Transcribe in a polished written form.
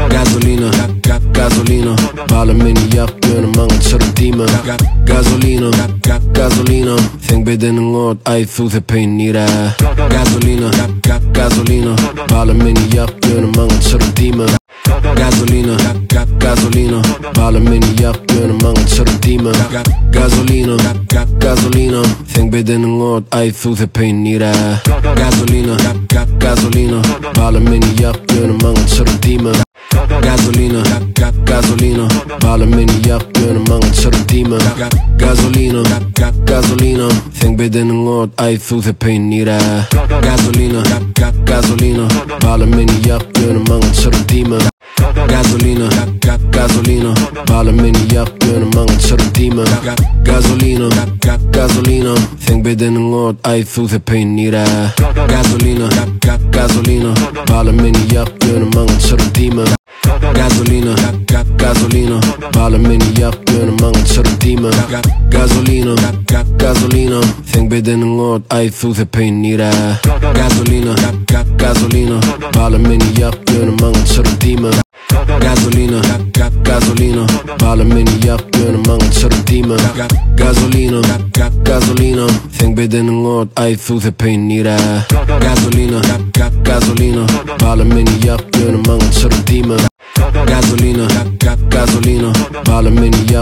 Gasolina, gasolina, ballen me niet jak, kunnen mangen tjurren teamen. Gasolina, gasolina, think beter än något, aj thuthe pain nira. Gasolina, gasolina, ballen me niet jak, kunnen mangen tjurren teamen. Gasolina, gasolina, ballen me niet jak, kunnen mangen tjurren teamen. Gasolina, gasolina, think beter än något, aj thuthe pain nira. Gasolina, gasolina, ballen me niet jak, kunnen mangen tjurren teamen. Gasolina, gasolina, ballen me niet jak, kunnen mangen tjurren teamen. Gasolina, gasolina, think beter än något, aj thuthe pain nira. Gasolina, gasolina, ballen me niet jak, kunnen mangen tjurren teamen. Gasolina, gasolina, ballen me niet jak, kunnen mangen tjurren teamen. Gasolina, gasolina, think beter än något, aj thuthe pain nira. Gasolina, gasolina, ballen me niet jak, kunnen mangen tjurren teamen. Gasolina, gasolina, ballen me niet jak, kunnen mangen tjurren teamen. Gasolina, gasolina, think beter än något, aj thuthe pain nira. Gasolina, gasolina, ballen me niet jak, kunnen mangen tjurren teamen. Gasolina, gasolina, ballen me niet jak, kunnen mangen tjurren teamen. Gasolina, gasolina, think beter än något, aj thuthe pain nira. Gasolina, gasolina, ballen me niet jak, kunnen mangen tjurren teamen. Gasolina, gasolina, ballen me niet jak.